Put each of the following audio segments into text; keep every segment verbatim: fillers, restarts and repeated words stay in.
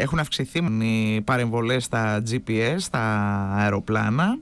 έχουν αυξηθεί οι παρεμβολές στα τζι πι ες, στα αεροπλάνα.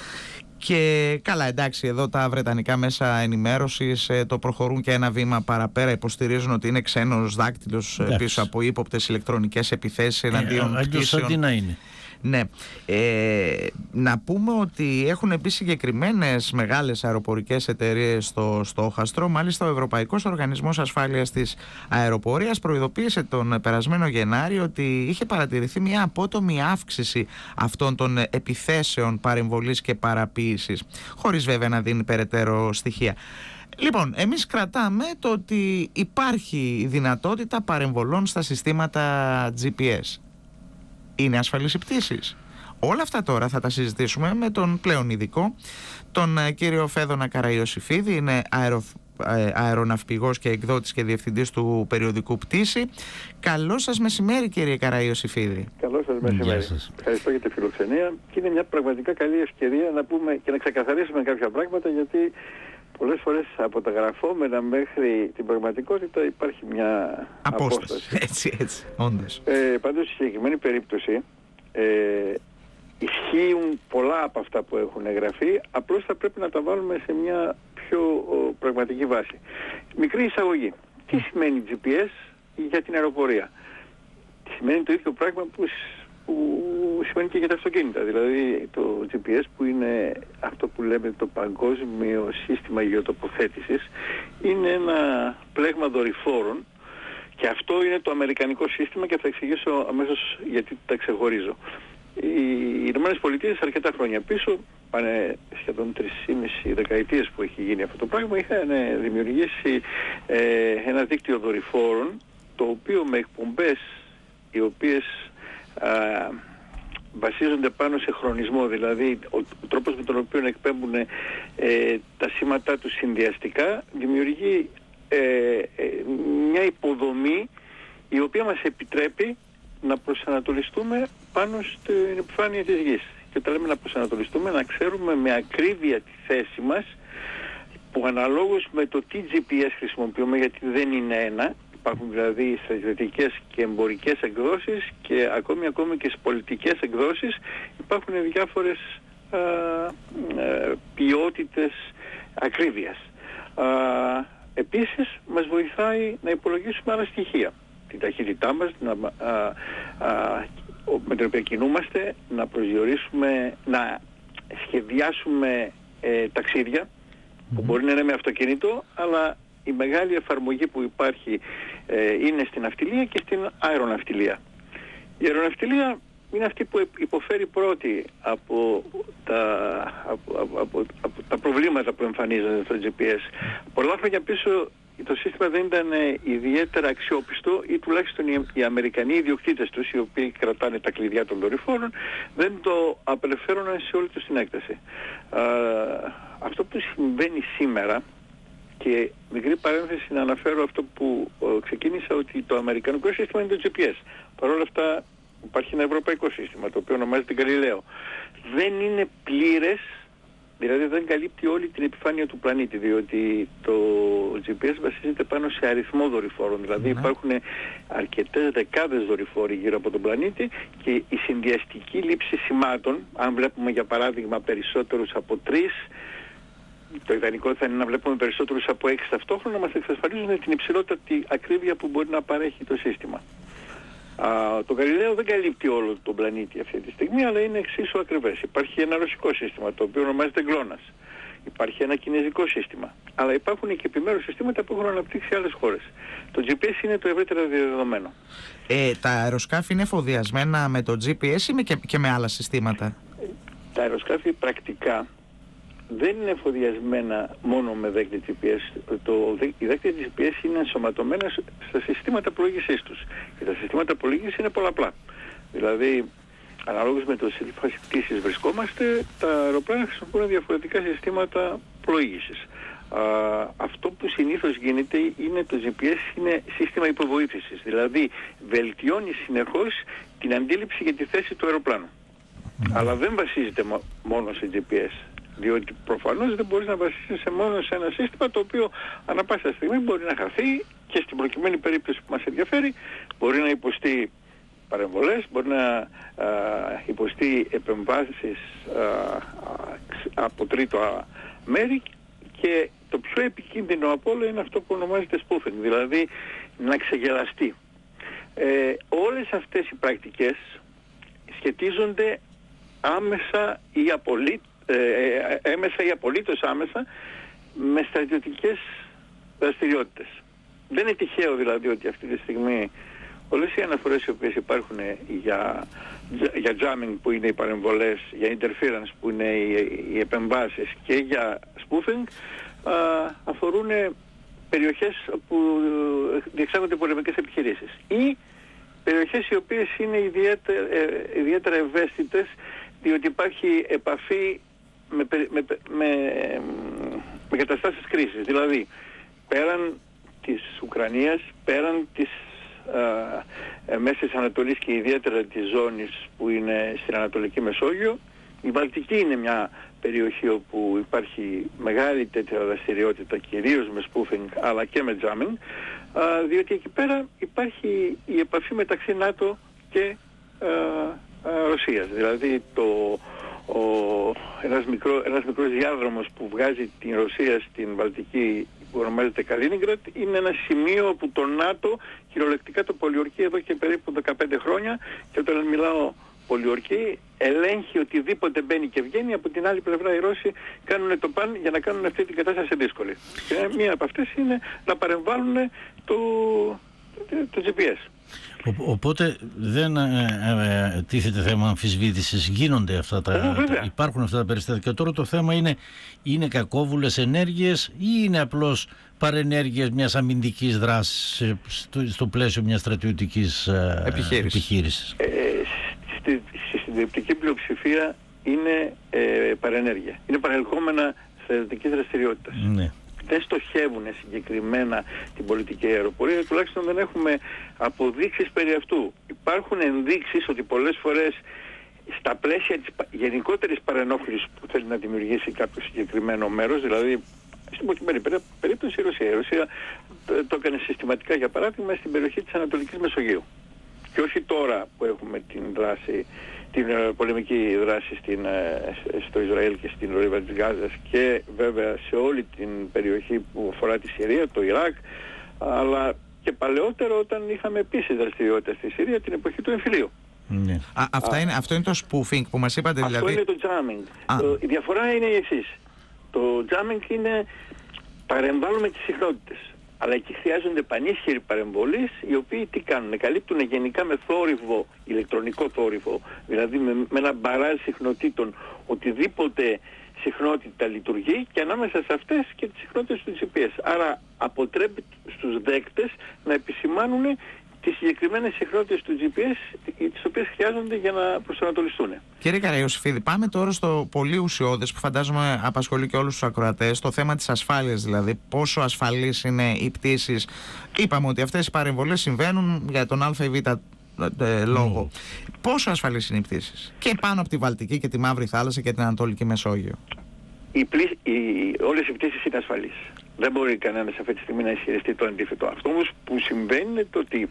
Και καλά, εντάξει, εδώ τα βρετανικά μέσα ενημέρωσης ε, το προχωρούν και ένα βήμα παραπέρα. Υποστηρίζουν ότι είναι ξένος δάκτυλος ε, πίσω από ύποπτες ηλεκτρονικές επιθέσεις εναντίον ε, πτήσεων. Αντί να είναι. Ναι. Ε, να πούμε ότι έχουν μπει συγκεκριμένες μεγάλες αεροπορικές εταιρείες στο στόχαστρο. Μάλιστα ο Ευρωπαϊκός Οργανισμός Ασφάλειας της Αεροπορίας προειδοποίησε τον περασμένο Γενάρη ότι είχε παρατηρηθεί μια απότομη αύξηση αυτών των επιθέσεων παρεμβολής και παραποίησης, χωρίς βέβαια να δίνει περαιτέρω στοιχεία. Λοιπόν, εμείς κρατάμε το ότι υπάρχει δυνατότητα παρεμβολών στα συστήματα τζι πι ες. Είναι ασφαλείς οι πτήσεις? Όλα αυτά τώρα θα τα συζητήσουμε με τον πλέον ειδικό, τον κύριο Φέδωνα Καραϊωσηφίδη. Είναι αερο, αεροναυπηγός και εκδότης και διευθυντής του περιοδικού Πτήση. Καλό σας μεσημέρι, κύριε Καραϊωσηφίδη. Καλό σας μεσημέρι. Σας. Ευχαριστώ για τη φιλοξενία και είναι μια πραγματικά καλή ευκαιρία να πούμε και να ξεκαθαρίσουμε κάποια πράγματα, γιατί πολλές φορές από τα γραφόμενα μέχρι την πραγματικότητα υπάρχει μια απόσταση. απόσταση. Έτσι, έτσι, όντως. Ε, πάντως, στη συγκεκριμένη περίπτωση ε, ισχύουν πολλά από αυτά που έχουν εγγραφεί, απλώς θα πρέπει να τα βάλουμε σε μια πιο ο, πραγματική βάση. Μικρή εισαγωγή. Τι σημαίνει τζι πι ες για την αεροπορία? Σημαίνει το ίδιο πράγμα που που σημαίνει και για τα αυτοκίνητα. Δηλαδή το τζι πι ες, που είναι αυτό που λέμε το Παγκόσμιο Σύστημα Γεωτοποθέτησης, είναι ένα πλέγμα δορυφόρων, και αυτό είναι το αμερικανικό σύστημα και θα εξηγήσω αμέσως γιατί τα ξεχωρίζω. Οι Ηνωμένες Πολιτείες αρκετά χρόνια πίσω, πάνε σχεδόν τρεις και μισή δεκαετίες που έχει γίνει αυτό το πράγμα, είχαν δημιουργήσει ε, ένα δίκτυο δορυφόρων, το οποίο με εκπομπές οι οποίες Α, βασίζονται πάνω σε χρονισμό, δηλαδή ο, ο τρόπος με τον οποίο εκπέμπουν ε, τα σήματά τους συνδυαστικά δημιουργεί ε, ε, μια υποδομή η οποία μας επιτρέπει να προσανατολιστούμε πάνω στην επιφάνεια της γης. Και όταν λέμε να προσανατολιστούμε, να ξέρουμε με ακρίβεια τη θέση μας, που αναλόγως με το τι τζι πι ες χρησιμοποιούμε, γιατί δεν είναι ένα, υπάρχουν δηλαδή στρατιωτικές και εμπορικές εκδόσεις και ακόμη ακόμη και στις πολιτικές εκδόσεις υπάρχουν διάφορες α, α, ποιότητες ακρίβειας. Α, επίσης μας βοηθάει να υπολογίσουμε άλλα στοιχεία. Την ταχύτητά μας, να, α, α, με την οποία κινούμαστε, να προσδιορίσουμε, να σχεδιάσουμε ε, ταξίδια, mm-hmm. που μπορεί να είναι με αυτοκίνητο, αλλά η μεγάλη εφαρμογή που υπάρχει ε, είναι στην ναυτιλία και στην αεροναυτιλία. Η αεροναυτιλία είναι αυτή που υποφέρει πρώτη από τα, από, από, από, από τα προβλήματα που εμφανίζονται στο τζι πι ες. Πολλά χρόνια πίσω το σύστημα δεν ήταν ιδιαίτερα αξιόπιστο, ή τουλάχιστον οι, οι Αμερικανοί ιδιοκτήτες τους, οι οποίοι κρατάνε τα κλειδιά των δορυφόρων, δεν το απελευθέρωναν σε όλη τους την έκταση. Α, αυτό που συμβαίνει σήμερα, και μικρή παρένθεση να αναφέρω αυτό που ο, ξεκίνησα, ότι το αμερικανικό σύστημα είναι το τζι πι ες. Παρ' όλα αυτά υπάρχει ένα ευρωπαϊκό σύστημα, το οποίο ονομάζεται Γκαλιλαίο. Δεν είναι πλήρες, δηλαδή δεν καλύπτει όλη την επιφάνεια του πλανήτη, διότι το τζι πι ες βασίζεται πάνω σε αριθμό δορυφόρων. Δηλαδή mm-hmm. υπάρχουν αρκετές δεκάδες δορυφόροι γύρω από τον πλανήτη, και η συνδυαστική λήψη σημάτων, αν βλέπουμε για παράδειγμα περισσότερους από τρεις, το ιδανικό θα είναι να βλέπουμε περισσότερους από έξι ταυτόχρονα, μας εξασφαλίζουν την υψηλότερη ακρίβεια που μπορεί να παρέχει το σύστημα. Α, το Γαλιλαίο δεν καλύπτει όλο τον πλανήτη αυτή τη στιγμή, αλλά είναι εξίσου ακριβές. Υπάρχει ένα ρωσικό σύστημα, το οποίο ονομάζεται Γκλόνας. Υπάρχει ένα κινέζικο σύστημα. Αλλά υπάρχουν και επιμέρους συστήματα που έχουν αναπτύξει άλλες χώρες. Το τζι πι ες είναι το ευρύτερο διαδεδομένο. Ε, τα αεροσκάφη είναι εφοδιασμένα με το τζι πι ες ή με και, και με άλλα συστήματα? Τα αεροσκάφη πρακτικά δεν είναι εφοδιασμένα μόνο με δίκτυα τζι πι ες. Το, οι δίκτυα τζι πι ες είναι ενσωματωμένα στα συστήματα πλοήγησής τους. Και τα συστήματα πλοήγησης είναι πολλαπλά. Δηλαδή, αναλόγως με το σε τι φάση πτήσης βρισκόμαστε, τα αεροπλάνα χρησιμοποιούν διαφορετικά συστήματα πλοήγησης. Α, αυτό που συνήθως γίνεται είναι το τζι πι ες είναι σύστημα υποβοήθησης. Δηλαδή, βελτιώνει συνεχώς την αντίληψη για τη θέση του αεροπλάνου. Mm. Αλλά δεν βασίζεται μόνο σε τζι πι ες. Διότι προφανώς δεν μπορείς να βασίσεις μόνο σε ένα σύστημα το οποίο ανά πάσα στιγμή μπορεί να χαθεί, και στην προκειμένη περίπτωση που μας ενδιαφέρει μπορεί να υποστεί παρεμβολές, μπορεί να α, υποστεί επεμβάσεις α, α, από τρίτο μέρη, και το πιο επικίνδυνο από όλα είναι αυτό που ονομάζεται spoofing, δηλαδή να ξεγελαστεί. Ε, όλες αυτές οι πρακτικές σχετίζονται άμεσα ή, απολύ, ε, έμεσα ή απολύτως άμεσα με στρατιωτικές δραστηριότητες. Δεν είναι τυχαίο δηλαδή ότι αυτή τη στιγμή όλες οι αναφορές οι οποίες υπάρχουν για, για jamming, που είναι οι παρεμβολές, για interference που είναι οι, οι επεμβάσεις, και για spoofing α, αφορούν περιοχές που διεξάγονται πολεμικές επιχειρήσεις ή περιοχές οι οποίες είναι ιδιαίτερα, ε, ιδιαίτερα ευαίσθητες, διότι υπάρχει επαφή με, με, με, με καταστάσεις κρίσης. Δηλαδή πέραν της Ουκρανίας, πέραν της ε, Μέσης Ανατολής και ιδιαίτερα της ζώνης που είναι στην Ανατολική Μεσόγειο, η Βαλτική είναι μια περιοχή όπου υπάρχει μεγάλη τέτοια δραστηριότητα, κυρίως με spoofing αλλά και με jamming, α, διότι εκεί πέρα υπάρχει η επαφή μεταξύ ΝΑΤΟ και α, α, Ρωσίας. Δηλαδή το, ο, ένας, μικρό, ένας μικρός διάδρομος που βγάζει την Ρωσία στην Βαλτική, που ονομάζεται Καλίνιγκραντ, είναι ένα σημείο όπου το ΝΑΤΟ κυριολεκτικά το πολιορκεί εδώ και περίπου δεκαπέντε χρόνια, και όταν μιλάω πολιορκεί, ελέγχει οτιδήποτε μπαίνει και βγαίνει. Από την άλλη πλευρά οι Ρώσοι κάνουν το παν για να κάνουν αυτή την κατάσταση δύσκολη. Και μία από αυτές είναι να παρεμβάλλουν το, το τζι πι ες. Ο, οπότε δεν ε, ε, τίθεται θέμα αμφισβήτησης, γίνονται αυτά τα, τα, υπάρχουν αυτά τα περιστατικά. Τώρα το θέμα είναι, είναι κακόβουλες ενέργειες ή είναι απλώς παρενέργειες μιας αμυντικής δράσης στο, στο πλαίσιο μιας στρατιωτικής ε, επιχείρησης. επιχείρησης. Ε, στη, στη συντριπτική πλειοψηφία είναι ε, παρενέργεια. Είναι παρελκόμενα στρατιωτικής δραστηριότητας. Ναι. Δεν στοχεύουν συγκεκριμένα την πολιτική αεροπορία, τουλάχιστον δεν έχουμε αποδείξεις περί αυτού. Υπάρχουν ενδείξεις ότι πολλές φορές στα πλαίσια της γενικότερης παρενόχλησης που θέλει να δημιουργήσει κάποιο συγκεκριμένο μέρος, δηλαδή στην προκειμένη περίπτωση η Ρωσία. Η Ρωσία το έκανε συστηματικά, για παράδειγμα, στην περιοχή της Ανατολικής Μεσογείου. Και όχι τώρα που έχουμε την δράση, την πολεμική δράση στην, στο Ισραήλ και στην Λωρίδα της Γάζας, και βέβαια σε όλη την περιοχή που αφορά τη Συρία, το Ιράκ, αλλά και παλαιότερο όταν είχαμε επίσης δραστηριότητα στη Συρία την εποχή του εμφυλίου. Ναι. Α, αυτά Α, είναι, αυτό είναι το spoofing που μας είπατε, αυτό δηλαδή. Αυτό είναι το jamming. Το, η διαφορά είναι η εξής. Το jamming είναι παρεμβάλλουμε τις συχνότητες. Αλλά εκεί χρειάζονται πανίσχυροι παρεμβολείς, οι οποίοι τι κάνουν, καλύπτουν γενικά με θόρυβο, ηλεκτρονικό θόρυβο, δηλαδή με, με ένα μπαράζ συχνοτήτων, οτιδήποτε συχνότητα λειτουργεί, και ανάμεσα σε αυτές και τις συχνότητες του τζι πι ες. Άρα αποτρέπει στους δέκτες να επισημάνουν τις συγκεκριμένες συχνότητες του τζι πι ες, τις οποίες χρειάζονται για να προσανατολιστούν. Κύριε Καραϊωσήφιδη, πάμε τώρα στο πολύ ουσιώδες που φαντάζομαι απασχολεί και όλους τους ακροατές, το θέμα της ασφάλειας, δηλαδή πόσο ασφαλείς είναι οι πτήσεις. Είπαμε ότι αυτές οι παρεμβολές συμβαίνουν για τον α ή β ε, λόγο. Mm. Πόσο ασφαλείς είναι οι πτήσεις και πάνω από τη Βαλτική και τη Μαύρη Θάλασσα και την Ανατολική Μεσόγειο? Οι πλή... οι... Όλες οι πτήσεις είναι ασφαλείς. Δεν μπορεί κανένας αυτή τη στιγμή να ισχυριστεί το αντίθετο. Αυτό όμως που συμβαίνει είναι το ότι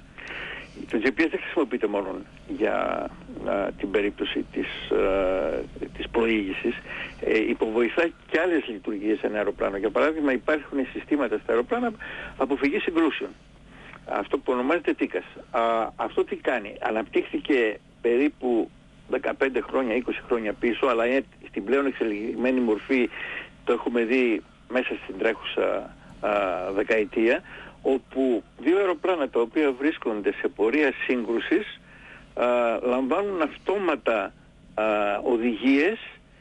το τζι πι ες δεν χρησιμοποιείται μόνο για α, την περίπτωση της, α, της πλοήγησης. Ε, υποβοηθά και άλλες λειτουργίες σε ένα αεροπλάνο. Για παράδειγμα, υπάρχουν συστήματα στα αεροπλάνα αποφυγής συγκρούσεων. Αυτό που ονομάζεται τίκας. Α, αυτό τι κάνει? Αναπτύχθηκε περίπου δεκαπέντε χρόνια, είκοσι χρόνια πίσω, αλλά στην πλέον εξελιγμένη μορφή το έχουμε δει μέσα στην τρέχουσα α, δεκαετία, όπου δύο αεροπλάνα τα οποία βρίσκονται σε πορεία σύγκρουσης α, λαμβάνουν αυτόματα α, οδηγίες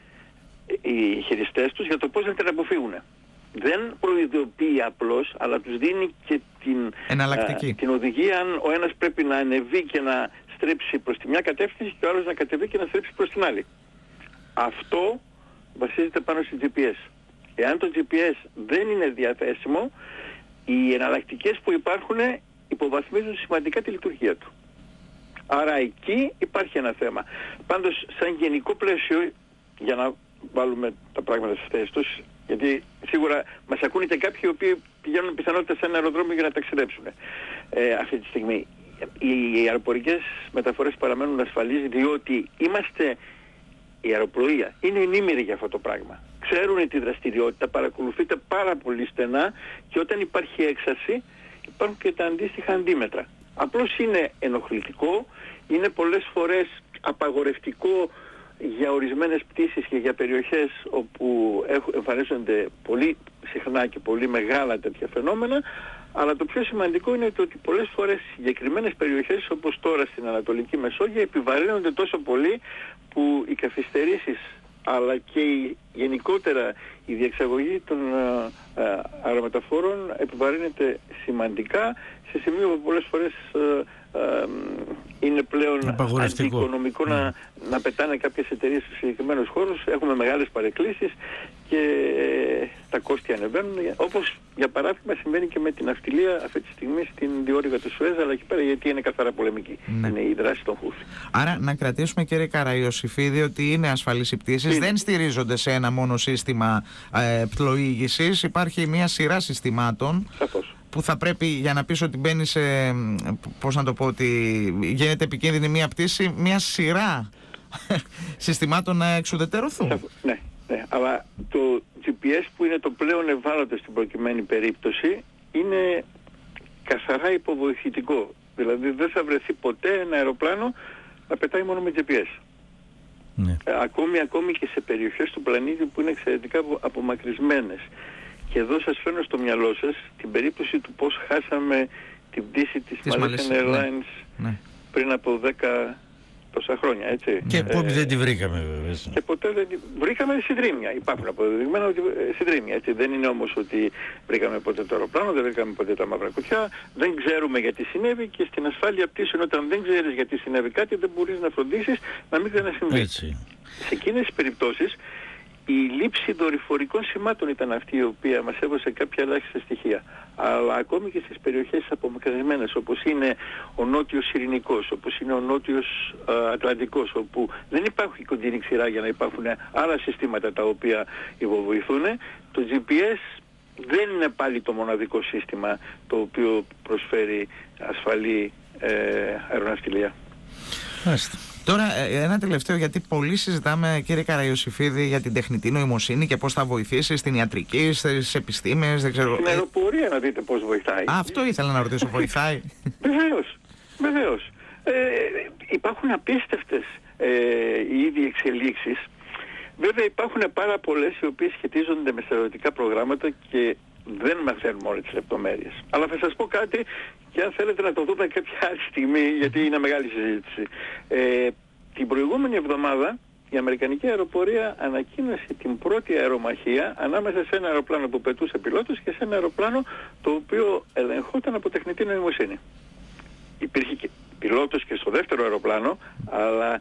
οι χειριστές τους για το πώς να την αποφύγουν. Δεν προειδοποιεί απλώς, αλλά τους δίνει και την, α, την οδηγία αν ο ένας πρέπει να ανεβεί και να στρέψει προς τη μια κατεύθυνση και ο άλλος να κατεβεί και να στρέψει προς την άλλη. Αυτό βασίζεται πάνω στη τζι πι ες. Εάν το τζι πι ες δεν είναι διαθέσιμο, οι εναλλακτικές που υπάρχουν υποβαθμίζουν σημαντικά τη λειτουργία του. Άρα εκεί υπάρχει ένα θέμα. Πάντως, σαν γενικό πλαίσιο, για να βάλουμε τα πράγματα στις θέσεις τους, γιατί σίγουρα μας ακούνε και κάποιοι οι οποίοι πηγαίνουν πιθανότητα σε ένα αεροδρόμιο για να ταξιδέψουν ε, αυτή τη στιγμή. οι αεροπορικές μεταφορές παραμένουν ασφαλείς, διότι είμαστε, η αεροπλοεία είναι ενήμερη για αυτό το πράγμα. Ξέρουν τη δραστηριότητα, παρακολουθείται πάρα πολύ στενά και όταν υπάρχει έξαρση υπάρχουν και τα αντίστοιχα αντίμετρα. Απλώς είναι ενοχλητικό, είναι πολλές φορές απαγορευτικό για ορισμένες πτήσεις και για περιοχές όπου εμφανίζονται πολύ συχνά και πολύ μεγάλα τέτοια φαινόμενα, αλλά το πιο σημαντικό είναι το ότι πολλές φορές συγκεκριμένες περιοχές όπως τώρα στην Ανατολική Μεσόγειο επιβαρύνονται τόσο πολύ που οι καθυστερήσεις αλλά και η, γενικότερα η διεξαγωγή των ε, ε, αερομεταφόρων επιβαρύνεται σημαντικά σε σημείο που πολλές φορές ε, ε, είναι πλέον αντιοικονομικό mm. να, να πετάνε κάποιες εταιρείες σε συγκεκριμένους χώρους. Έχουμε μεγάλες παρεκκλήσεις και ε, τα κόστη ανεβαίνουν, όπως για παράδειγμα συμβαίνει και με την ναυτιλία αυτή τη στιγμή στην διόρυγα του Σουέζ, αλλά εκεί πέρα γιατί είναι καθαρά πολεμική. Ναι. Είναι η δράση των Χούθη. Άρα να κρατήσουμε, κύριε Καραϊωσήφιδη, ότι είναι ασφαλείς οι πτήσεις, δεν στηρίζονται σε ένα μόνο σύστημα ε, πλοήγησης, υπάρχει μια σειρά συστημάτων. Σαφώς. Που θα πρέπει, για να πεις ότι μπαίνει σε, πώς να το πω, ότι γίνεται επικίνδυνη μια πτήση, μια σειρά συστημάτων να εξουδετερωθούν. Ναι, ναι, αλλά το τζι πι ες που είναι το πλέον ευάλωτο στην προκειμένη περίπτωση είναι καθαρά υποβοηθητικό. Δηλαδή δεν θα βρεθεί ποτέ ένα αεροπλάνο να πετάει μόνο με τζι πι ες. Ναι. Ε, ακόμη, ακόμη και σε περιοχές του πλανήτη που είναι εξαιρετικά απομακρυσμένες. Και εδώ σας φέρνω στο μυαλό σας την περίπτωση του πώς χάσαμε την πτήση της, της Malaysian Airlines ναι. Ναι. πριν από δέκα τόσα χρόνια, έτσι. Και ε, πότε δεν τη βρήκαμε βέβαια. Και ποτέ δεν τη βρήκαμε συντρίμμια. Υπάρχουν αποδεδειγμένα ότι συντρίμμια, έτσι. Δεν είναι όμως ότι βρήκαμε ποτέ το αεροπλάνο, δεν βρήκαμε ποτέ τα μαύρα κουτιά, δεν ξέρουμε γιατί συνέβη και στην ασφάλεια πτήσεων όταν δεν ξέρεις γιατί συνέβη κάτι δεν μπορείς να φροντίσεις να μην ξανασυμβεί. Έτσι. Σε εκείνες τις περιπτώσεις η λήψη δορυφορικών σημάτων ήταν αυτή η οποία μας έδωσε κάποια ελάχιστα στοιχεία. Αλλά ακόμη και στις περιοχές απομακρυσμένες όπως είναι ο νότιος Ειρηνικός, όπως είναι ο νότιος α, Ατλαντικός, όπου δεν υπάρχει κοντινή ξηρά για να υπάρχουν άλλα συστήματα τα οποία υποβοηθούν, το τζι πι ες δεν είναι πάλι το μοναδικό σύστημα το οποίο προσφέρει ασφαλή ε, αεροναυτιλία. Μάλιστα. Τώρα ένα τελευταίο, γιατί πολύ συζητάμε, κύριε Καραϊωσήφιδη, για την τεχνητή νοημοσύνη και πώς θα βοηθήσει στην ιατρική, στις επιστήμες, δεν ξέρω. Στην αεροπορία να δείτε πώς βοηθάει. Α, αυτό ήθελα να ρωτήσω, βοηθάει. Βεβαίως, βεβαίως. Ε, υπάρχουν απίστευτες ε, ήδη εξελίξεις. Βέβαια υπάρχουν πάρα πολλές οι οποίες σχετίζονται με στρατιωτικά προγράμματα και δεν μαθαίνουμε όλες τις λεπτομέρειες. Αλλά θα σας πω κάτι και αν θέλετε να το δούμε κάποια άλλη στιγμή, γιατί είναι μεγάλη συζήτηση. Ε, την προηγούμενη εβδομάδα η Αμερικανική αεροπορία ανακοίνωσε την πρώτη αερομαχία ανάμεσα σε ένα αεροπλάνο που πετούσε πιλότος και σε ένα αεροπλάνο το οποίο ελεγχόταν από τεχνητή νοημοσύνη. Υπήρχε και πιλότος και στο δεύτερο αεροπλάνο, αλλά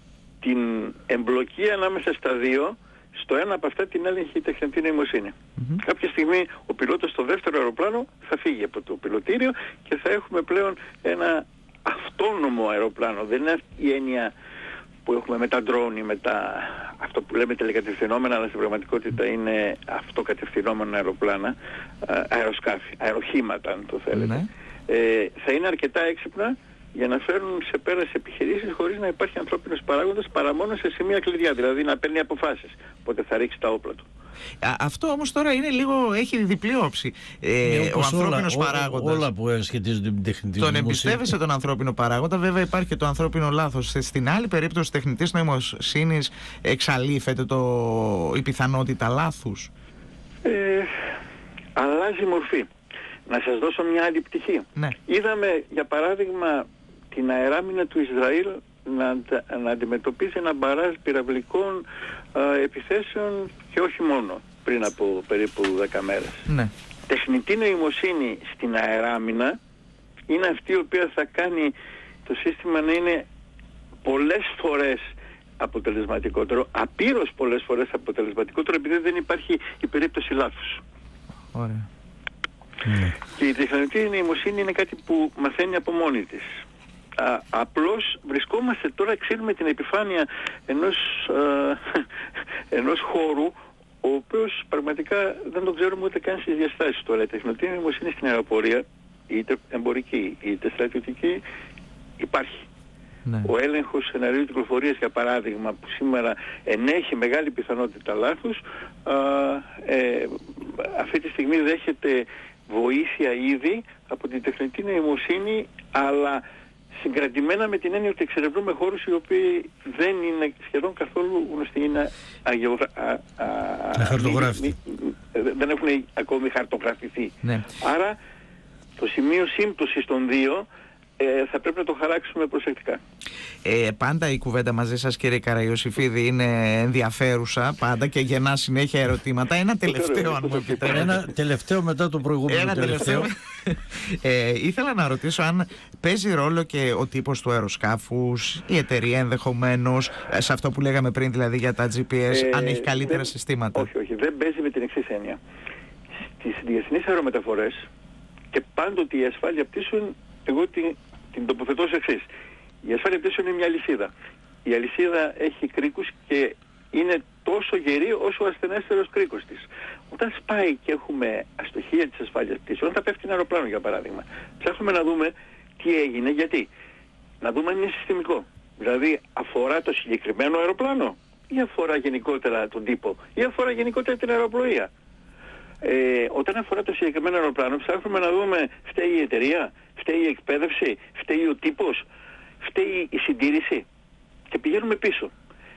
την εμπλοκή ανάμεσα στα δύο, στο ένα από αυτά την έλεγχε η τεχνητή νοημοσύνη. Mm-hmm. Κάποια στιγμή ο πιλότος στο δεύτερο αεροπλάνο θα φύγει από το πιλωτήριο και θα έχουμε πλέον ένα αυτόνομο αεροπλάνο. Δεν είναι αυτή η έννοια που έχουμε με τα ντρόουν ή με τα, αυτό που λέμε τελεκατευθυνόμενα, αλλά στην πραγματικότητα είναι αυτοκατευθυνόμενα αεροπλάνα, αεροσκάφη, αεροχήματα αν το θέλετε. Mm-hmm. Ε, θα είναι αρκετά έξυπνα για να φέρουν σε πέρα σε επιχειρήσεις χωρίς να υπάρχει ανθρώπινος παράγοντας παρά μόνο σε σημεία κλειδιά, δηλαδή να παίρνει αποφάσεις πότε θα ρίξει τα όπλα του. Α, αυτό όμως τώρα είναι λίγο, έχει διπλή όψη. Ε, ο ανθρώπινος όλα, παράγοντας. Όλα που σχετίζονται με την τεχνητή νοημοσύνη. Τον εμπιστεύεσαι τον ανθρώπινο παράγοντα, βέβαια υπάρχει και το ανθρώπινο λάθος. Στην άλλη περίπτωση τεχνητής νοημοσύνης εξαλείφεται το, η πιθανότητα λάθους. Ε, αλλάζει μορφή. Να σας δώσω μια άλλη πτυχή. Ναι. Είδαμε για παράδειγμα την αεράμινα του Ισραήλ να, να αντιμετωπίζει ένα μπαράζ πυραυλικών α, επιθέσεων και όχι μόνο πριν από περίπου δέκα μέρες. Ναι. Τεχνητή νοημοσύνη στην αεράμινα είναι αυτή η οποία θα κάνει το σύστημα να είναι πολλές φορές αποτελεσματικότερο, απείρως πολλές φορές αποτελεσματικότερο, επειδή δεν υπάρχει η περίπτωση λάθους. Ωραία. Mm. Και η τεχνητή νοημοσύνη είναι κάτι που μαθαίνει από μόνη της. Α, απλώς βρισκόμαστε τώρα, ξέρουμε την επιφάνεια ενός, α, ενός χώρου ο οποίος πραγματικά δεν το ξέρουμε ούτε καν στις διαστάσεις τώρα. Η τεχνητή νοημοσύνη στην αεροπορία είτε εμπορική είτε στρατιωτική, υπάρχει. Ναι. Ο έλεγχος σεναρίου κυκλοφορίας, για παράδειγμα, που σήμερα ενέχει μεγάλη πιθανότητα λάθους, α, ε, αυτή τη στιγμή δέχεται βοήθεια ήδη από την τεχνητή νοημοσύνη, αλλά συγκρατημένα με την έννοια ότι εξερευνούμε χώρους οι οποίοι δεν είναι σχεδόν καθόλου γνωστοί, είναι αγεωγρα... χαρτογράφητοι. Δεν έχουν ακόμη χαρτογραφηθεί. Ναι. Άρα το σημείο σύμπτωσης των δύο ε, θα πρέπει να το χαράξουμε προσεκτικά. Ε, πάντα η κουβέντα μαζί σας, κύριε Καραϊωσήφιδη, είναι ενδιαφέρουσα πάντα και γεννά συνέχεια ερωτήματα. Ένα τελευταίο, αν μου επιτρέπετε. Ένα τελευταίο μετά το προηγούμενο. Ένα τελευταίο. ε, ήθελα να ρωτήσω αν παίζει ρόλο και ο τύπος του αεροσκάφους, η εταιρεία ενδεχομένως, σε αυτό που λέγαμε πριν δηλαδή για τα τζι πι ες, ε, αν έχει καλύτερα δεν, συστήματα. Όχι, όχι, δεν παίζει με την εξής έννοια. Στις διεθνείς αερομεταφορές και πάντοτε η ασφάλεια πτήσεων, εγώ την, την τοποθετώ ως εξής. Η ασφάλεια πτήσεων είναι μια αλυσίδα. Η αλυσίδα έχει κρίκους και είναι τόσο γερή όσο ο ασθενέστερος κρίκος της. Όταν σπάει και έχουμε αστοχία της ασφάλειας πτήσεων, όταν πέφτει ένα αεροπλάνο για παράδειγμα, ψάχνουμε να δούμε τι έγινε, γιατί. Να δούμε αν είναι συστημικό. Δηλαδή αφορά το συγκεκριμένο αεροπλάνο ή αφορά γενικότερα τον τύπο ή αφορά γενικότερα την αεροπλοεία. Ε, όταν αφορά το συγκεκριμένο αεροπλάνο, ψάχνουμε να δούμε φταίει η εταιρεία, φταίει η εκπαίδευση, φταίει ο τύπος, φταίει η συντήρηση και πηγαίνουμε πίσω.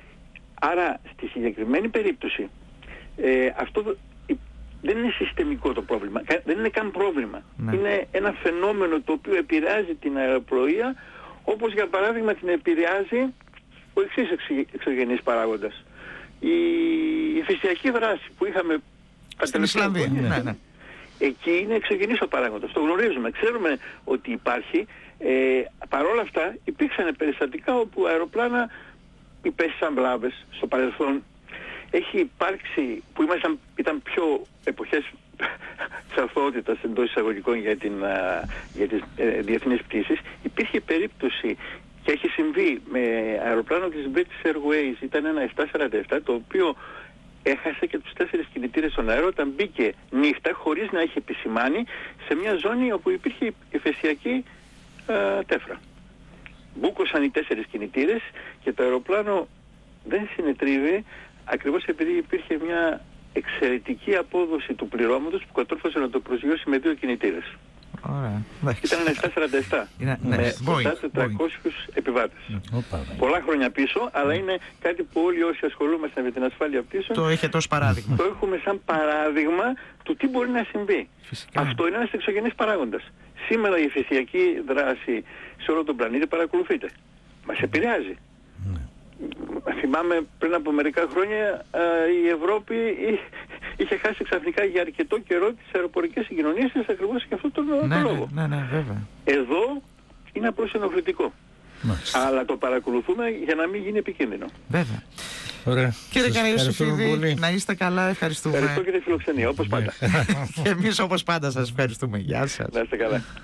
Άρα στη συγκεκριμένη περίπτωση ε, αυτό δεν είναι συστημικό το πρόβλημα, δεν είναι καν πρόβλημα. Ναι. Είναι ένα φαινόμενο το οποίο επηρεάζει την αεροπλοεία, όπως για παράδειγμα την επηρεάζει ο εξής εξωγενής παράγοντας. Η ηφαιστειακή δράση που είχαμε στην Ισλανδία. Ναι, ναι, ναι. Εκεί είναι εξωγενής ο παράγοντας. Το γνωρίζουμε. Ξέρουμε ότι υπάρχει. Ε, Παρ' όλα αυτά υπήρξαν περιστατικά όπου αεροπλάνα υπέστησαν βλάβες στο παρελθόν. Έχει υπάρξει, που ήμασταν, ήταν πιο εποχές της αθωότητας εντός εισαγωγικών για, την, για τις ε, διεθνείς πτήσεις, υπήρχε περίπτωση και έχει συμβεί με αεροπλάνο της British Airways, ήταν ένα επτακόσια σαράντα επτά, το οποίο έχασε και τους τέσσερις κινητήρες στον αέρα όταν μπήκε νύχτα χωρίς να έχει επισημάνει σε μια ζώνη όπου υπήρχε ηφαιστειακή ε, τέφρα. Μπούκωσαν οι τέσσερις κινητήρες και το αεροπλάνο δεν συνετρίβει ακριβώς επειδή υπήρχε μια εξαιρετική απόδοση του πληρώματος που κατόρθωσε να το προσγειώσει με δύο κινητήρες. Ωραία. Ήταν ένα επτακόσια σαράντα επτά είναι, με ναι, κοντά τετρακόσιους επιβάτες. Opa, πολλά χρόνια πίσω, αλλά είναι κάτι που όλοι όσοι ασχολούμαστε με την ασφάλεια πτήσεων το έχετε ως παράδειγμα. Το έχουμε σαν παράδειγμα του τι μπορεί να συμβεί. Φυσικά. Αυτό είναι ένας εξωγενής παράγοντας. Σήμερα η ηφαιστειακή δράση σε όλο τον πλανήτη παρακολουθείται. Μας επηρεάζει. Mm. Θυμάμαι πριν από μερικά χρόνια α, η Ευρώπη είχε χάσει ξαφνικά για αρκετό καιρό τις αεροπορικές συγκοινωνίες της ακριβώς και αυτό τον ναι, το λόγο. Ναι, ναι, ναι, βέβαια. Εδώ είναι απλώς ενοχλητικό. Αλλά το παρακολουθούμε για να μην γίνει επικίνδυνο. Βέβαια. Ωραία. Κύριε Καραϊωσήφιδη, να είστε καλά, ευχαριστούμε. Ευχαριστώ και τη φιλοξενία, όπως πάντα. Και εμείς όπως πάντα σας ευχαριστούμε. Γεια σας. Να είστε καλά.